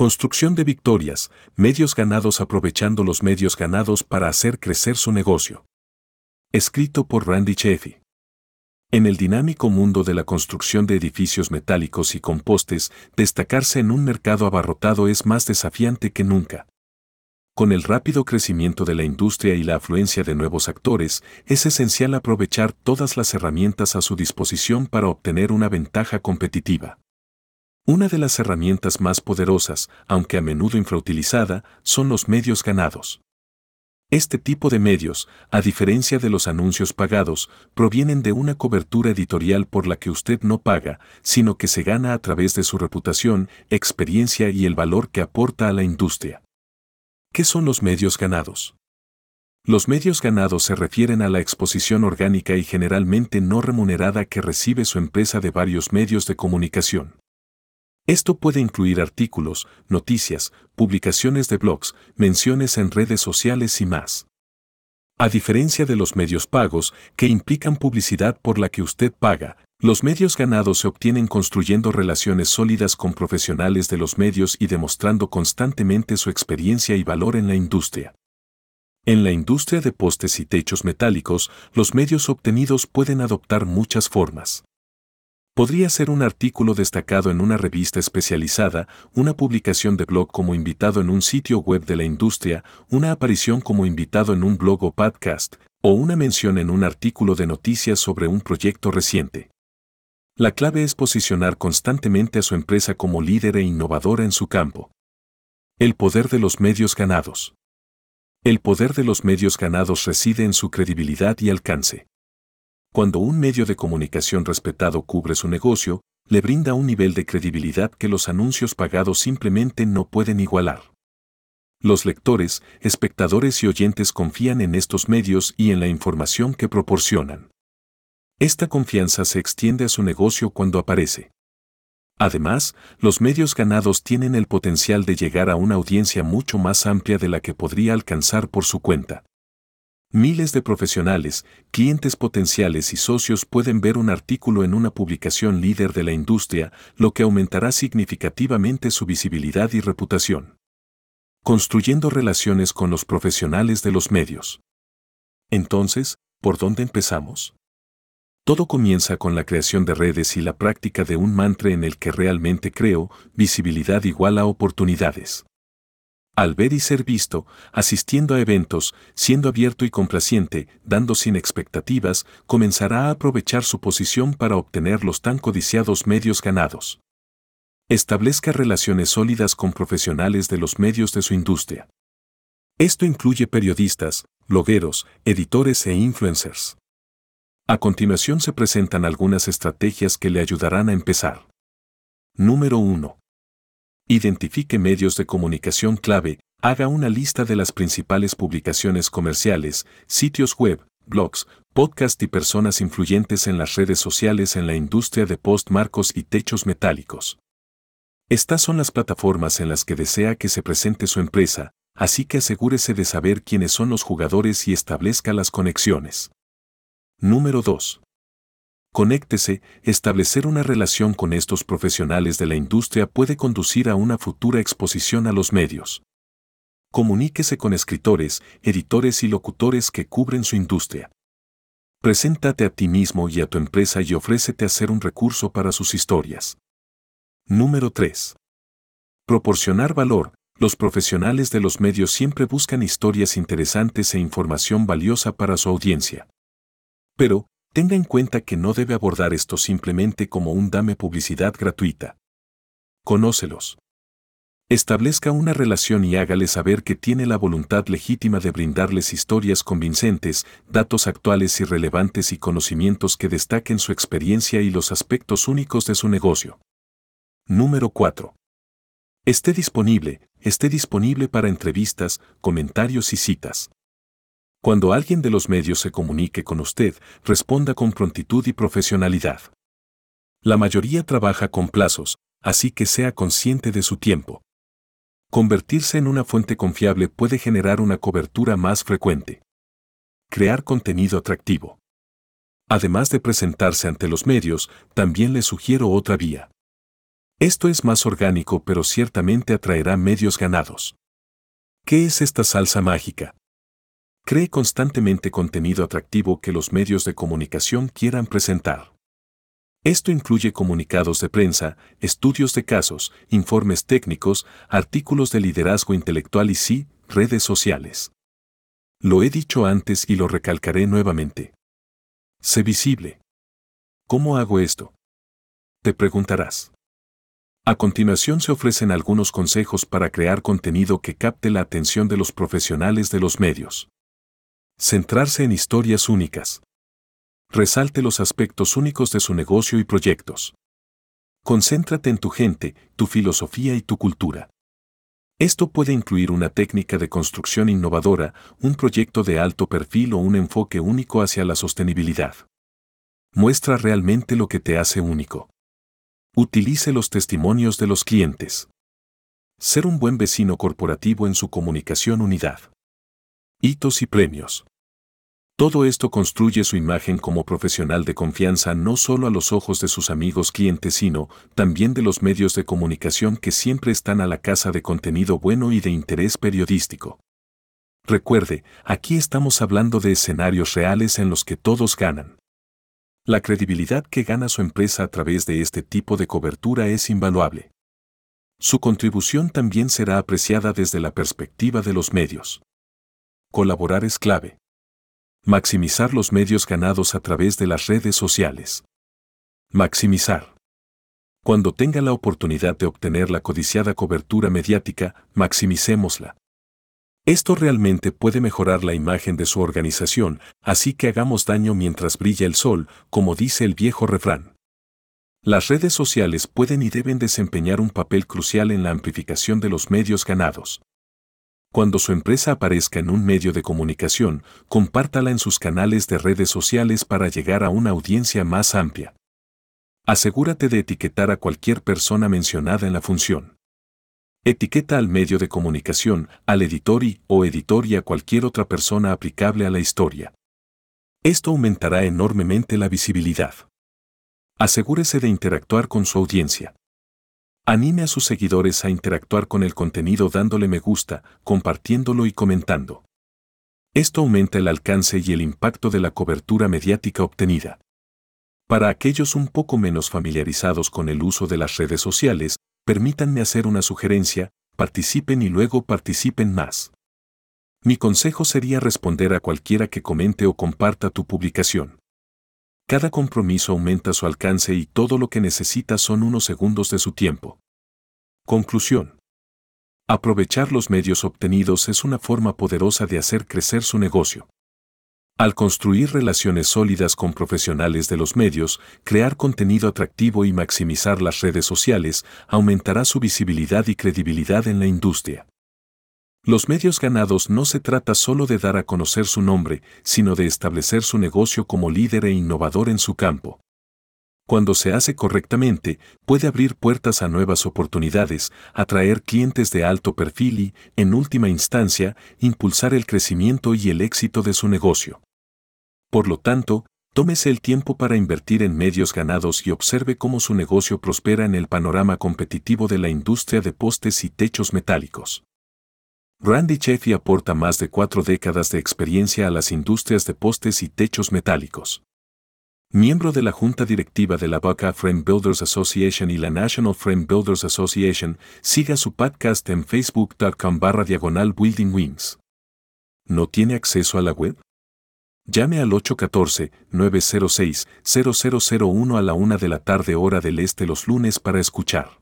Construcción de victorias, medios ganados aprovechando los medios ganados para hacer crecer su negocio. Escrito por Randy Chafee. En el dinámico mundo de la construcción de edificios metálicos y con postes, destacarse en un mercado abarrotado es más desafiante que nunca. Con el rápido crecimiento de la industria y la afluencia de nuevos actores, es esencial aprovechar todas las herramientas a su disposición para obtener una ventaja competitiva. Una de las herramientas más poderosas, aunque a menudo infrautilizada, son los medios ganados. Este tipo de medios, a diferencia de los anuncios pagados, provienen de una cobertura editorial por la que usted no paga, sino que se gana a través de su reputación, experiencia y el valor que aporta a la industria. ¿Qué son los medios ganados? Los medios ganados se refieren a la exposición orgánica y generalmente no remunerada que recibe su empresa de varios medios de comunicación. Esto puede incluir artículos, noticias, publicaciones de blogs, menciones en redes sociales y más. A diferencia de los medios pagos, que implican publicidad por la que usted paga, los medios ganados se obtienen construyendo relaciones sólidas con profesionales de los medios y demostrando constantemente su experiencia y valor en la industria. En la industria de postes y techos metálicos, los medios obtenidos pueden adoptar muchas formas. Podría ser un artículo destacado en una revista especializada, una publicación de blog como invitado en un sitio web de la industria, una aparición como invitado en un blog o podcast, o una mención en un artículo de noticias sobre un proyecto reciente. La clave es posicionar constantemente a su empresa como líder e innovadora en su campo. El poder de los medios ganados. El poder de los medios ganados reside en su credibilidad y alcance. Cuando un medio de comunicación respetado cubre su negocio, le brinda un nivel de credibilidad que los anuncios pagados simplemente no pueden igualar. Los lectores, espectadores y oyentes confían en estos medios y en la información que proporcionan. Esta confianza se extiende a su negocio cuando aparece. Además, los medios ganados tienen el potencial de llegar a una audiencia mucho más amplia de la que podría alcanzar por su cuenta. Miles de profesionales, clientes potenciales y socios pueden ver un artículo en una publicación líder de la industria, lo que aumentará significativamente su visibilidad y reputación. Construyendo relaciones con los profesionales de los medios. Entonces, ¿por dónde empezamos? Todo comienza con la creación de redes y la práctica de un mantra en el que realmente creo: visibilidad igual a oportunidades. Al ver y ser visto, asistiendo a eventos, siendo abierto y complaciente, dando sin expectativas, comenzará a aprovechar su posición para obtener los tan codiciados medios ganados. Establezca relaciones sólidas con profesionales de los medios de su industria. Esto incluye periodistas, blogueros, editores e influencers. A continuación se presentan algunas estrategias que le ayudarán a empezar. Número 1. Identifique medios de comunicación clave, haga una lista de las principales publicaciones comerciales, sitios web, blogs, podcasts y personas influyentes en las redes sociales en la industria de post, marcos y techos metálicos. Estas son las plataformas en las que desea que se presente su empresa, así que asegúrese de saber quiénes son los jugadores y establezca las conexiones. Número 2. Conéctese. Establecer una relación con estos profesionales de la industria puede conducir a una futura exposición a los medios. Comuníquese con escritores, editores y locutores que cubren su industria. Preséntate a ti mismo y a tu empresa y ofrécete a ser un recurso para sus historias. Número 3. Proporcionar valor. Los profesionales de los medios siempre buscan historias interesantes e información valiosa para su audiencia. Pero, tenga en cuenta que no debe abordar esto simplemente como un dame publicidad gratuita. Conócelos. Establezca una relación y hágale saber que tiene la voluntad legítima de brindarles historias convincentes, datos actuales y relevantes y conocimientos que destaquen su experiencia y los aspectos únicos de su negocio. Número 4. Esté disponible para entrevistas, comentarios y citas. Cuando alguien de los medios se comunique con usted, responda con prontitud y profesionalidad. La mayoría trabaja con plazos, así que sea consciente de su tiempo. Convertirse en una fuente confiable puede generar una cobertura más frecuente. Crear contenido atractivo. Además de presentarse ante los medios, también le sugiero otra vía. Esto es más orgánico, pero ciertamente atraerá medios ganados. ¿Qué es esta salsa mágica? Cree constantemente contenido atractivo que los medios de comunicación quieran presentar. Esto incluye comunicados de prensa, estudios de casos, informes técnicos, artículos de liderazgo intelectual y sí, redes sociales. Lo he dicho antes y lo recalcaré nuevamente. Sé visible. ¿Cómo hago esto? Te preguntarás. A continuación se ofrecen algunos consejos para crear contenido que capte la atención de los profesionales de los medios. Centrarse en historias únicas. Resalte los aspectos únicos de su negocio y proyectos. Concéntrate en tu gente, tu filosofía y tu cultura. Esto puede incluir una técnica de construcción innovadora, un proyecto de alto perfil o un enfoque único hacia la sostenibilidad. Muestra realmente lo que te hace único. Utilice los testimonios de los clientes. Ser un buen vecino corporativo en su comunicación unidad. Hitos y premios. Todo esto construye su imagen como profesional de confianza no solo a los ojos de sus amigos clientes, sino también de los medios de comunicación que siempre están a la caza de contenido bueno y de interés periodístico. Recuerde, aquí estamos hablando de escenarios reales en los que todos ganan. La credibilidad que gana su empresa a través de este tipo de cobertura es invaluable. Su contribución también será apreciada desde la perspectiva de los medios. Colaborar es clave. Maximizar los medios ganados a través de las redes sociales. Maximizar. Cuando tenga la oportunidad de obtener la codiciada cobertura mediática, maximicémosla. Esto realmente puede mejorar la imagen de su organización, así que hagamos daño mientras brilla el sol, como dice el viejo refrán. Las redes sociales pueden y deben desempeñar un papel crucial en la amplificación de los medios ganados. Cuando su empresa aparezca en un medio de comunicación, compártala en sus canales de redes sociales para llegar a una audiencia más amplia. Asegúrate de etiquetar a cualquier persona mencionada en la función. Etiqueta al medio de comunicación, al editor o editor y a cualquier otra persona aplicable a la historia. Esto aumentará enormemente la visibilidad. Asegúrese de interactuar con su audiencia. Anime a sus seguidores a interactuar con el contenido dándole me gusta, compartiéndolo y comentando. Esto aumenta el alcance y el impacto de la cobertura mediática obtenida. Para aquellos un poco menos familiarizados con el uso de las redes sociales, permítanme hacer una sugerencia: participen y luego participen más. Mi consejo sería responder a cualquiera que comente o comparta tu publicación. Cada compromiso aumenta su alcance y todo lo que necesita son unos segundos de su tiempo. Conclusión. Aprovechar los medios obtenidos es una forma poderosa de hacer crecer su negocio. Al construir relaciones sólidas con profesionales de los medios, crear contenido atractivo y maximizar las redes sociales, aumentará su visibilidad y credibilidad en la industria. Los medios ganados no se trata solo de dar a conocer su nombre, sino de establecer su negocio como líder e innovador en su campo. Cuando se hace correctamente, puede abrir puertas a nuevas oportunidades, atraer clientes de alto perfil y, en última instancia, impulsar el crecimiento y el éxito de su negocio. Por lo tanto, tómese el tiempo para invertir en medios ganados y observe cómo su negocio prospera en el panorama competitivo de la industria de postes y techos metálicos. Randy Chafee aporta más de 4 décadas de experiencia a las industrias de postes y techos metálicos. Miembro de la junta directiva de la Baca Frame Builders Association y la National Frame Builders Association, siga su podcast en facebook.com/Building Wings. ¿No tiene acceso a la web? Llame al 814-906-0001 a la 1 de la tarde hora del este los lunes para escuchar.